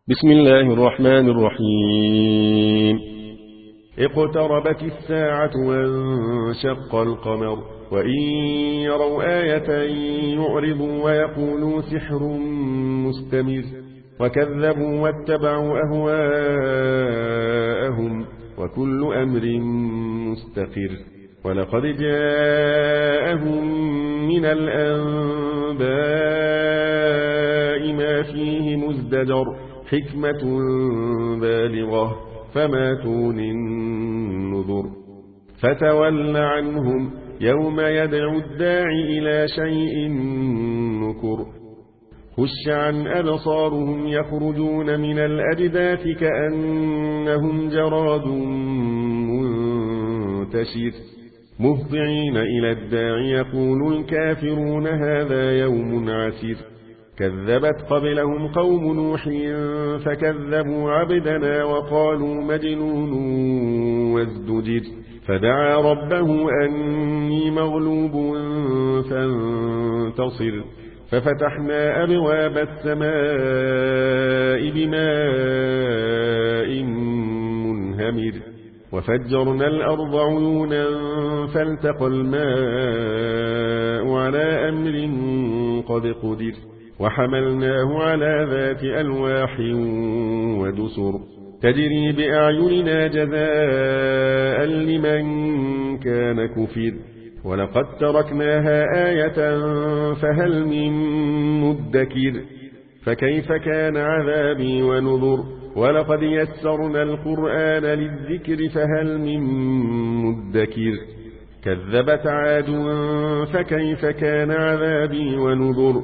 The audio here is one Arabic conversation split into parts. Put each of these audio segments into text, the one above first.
بسم الله الرحمن الرحيم. اقتربت الساعة وانشق القمر وإن يروا آية يعرضوا ويقولوا سحر مستمر وكذبوا واتبعوا أهواءهم وكل أمر مستقر ولقد جاءهم من الأنباء ما فيه مزدجر حكمة بالغة فما تغني النذر فتول عنهم يوم يدعو الداعي إلى شيء نكر خش عن أبصارهم يخرجون من الأجداث كأنهم جراد منتشر مهطعين إلى الداعي يقول الكافرون هذا يوم عسير كذبت قبلهم قوم نوح فكذبوا عبدنا وقالوا مجنون وازدجر فدعا ربه أني مغلوب فانتصر ففتحنا أبواب السماء بماء منهمر وفجرنا الأرض عيونا فالتقى الماء على أمر قد قدر وحملناه على ذات ألواح ودسر تجري بأعيننا جزاء لمن كان كفر ولقد تركناها آية فهل من مدكر فكيف كان عذابي ونذر ولقد يسرنا القرآن للذكر فهل من مدكر كذبت عاد فكيف كان عذابي ونذر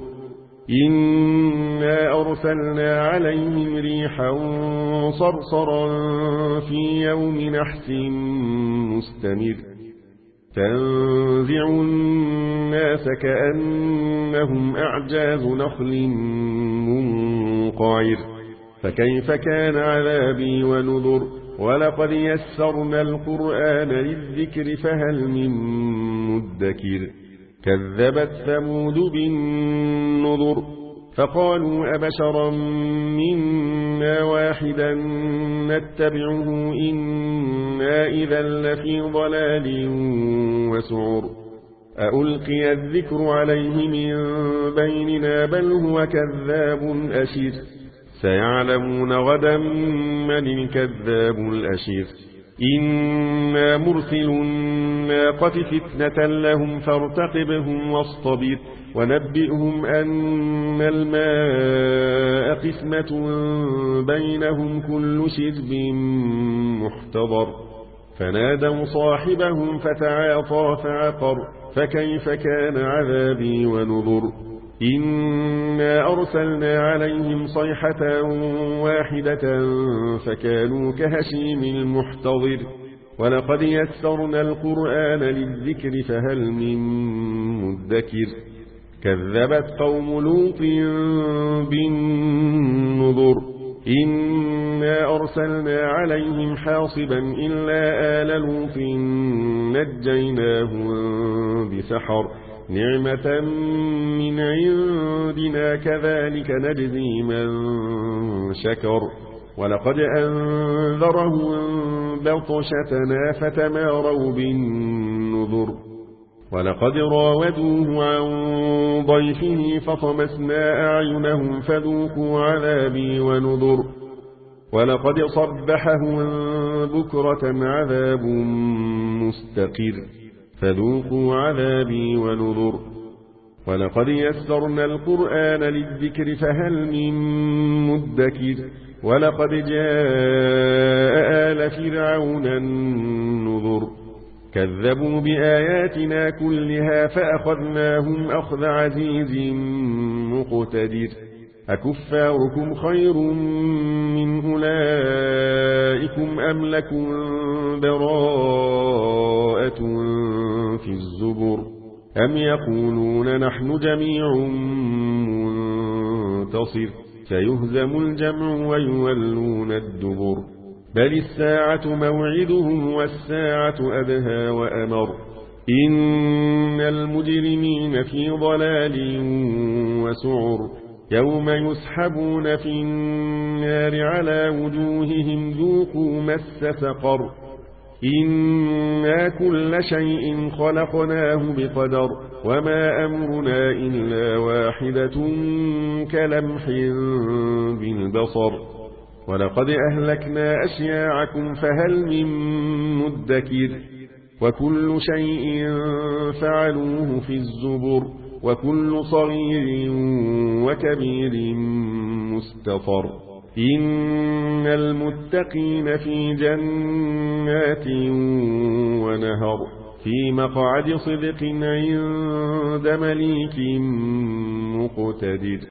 إنا أرسلنا عليهم ريحا صرصرا في يوم نحس مستمر تنزع الناس كأنهم أعجاز نخل منقعر فكيف كان عذابي ونذر ولقد يسرنا القرآن للذكر فهل من مدكر كذبت ثمود بالنذر فقالوا أبشرا منا واحدا نتبعه إنا إذا لفي ضلال وسعر ألقي الذكر عليه من بيننا بل هو كذاب أشر سيعلمون غدا من الكذاب الأشر إنا مرسل الناقة فتنة لهم فارتقبهم واصطبر ونبئهم أن الماء قسمة بينهم كل شرب محتضر فنادوا صاحبهم فتعاطى فعقر فكيف كان عذابي ونذر إنا أرسلنا عليهم صيحة واحدة فكانوا كهشيم المحتضر ولقد يسرنا القرآن للذكر فهل من مدكر كذبت قوم لوط بالنذر إنا أرسلنا عليهم حاصبا إلا آل لوط نجيناهم بسحر نعمة من عندنا كذلك نجزي من شكر ولقد أنذرهم بطشتنا فتماروا بالنذر ولقد راودوه عن ضيفه فطمسنا أعينهم فذوقوا عذابي ونذر ولقد صبحهم بكرة عذاب مستقر فذوقوا عذابي ونذر ولقد يسرنا القرآن للذكر فهل من مدكر ولقد جاء آل فرعون النذر كذبوا بآياتنا كلها فأخذناهم أخذ عزيز مقتدر أكفاركم خير من أولئكم أم لكم براءة في الزبر أم يقولون نحن جميع منتصر سيهزم الجمع ويولون الدبر بل الساعة موعدهم والساعة أدهى وأمر إن المجرمين في ضلال وسعر يوم يسحبون في النار على وجوههم ذوقوا مس سقر إنا كل شيء خلقناه بقدر وما أمرنا إلا واحدة كلمح بالبصر ولقد أهلكنا أشياعكم فهل من مدكر وكل شيء فعلوه في الزبر وكل صغير وكبير مستطر إن المتقين في جنات ونهر في مقعد صدق عند مليك مقتدر.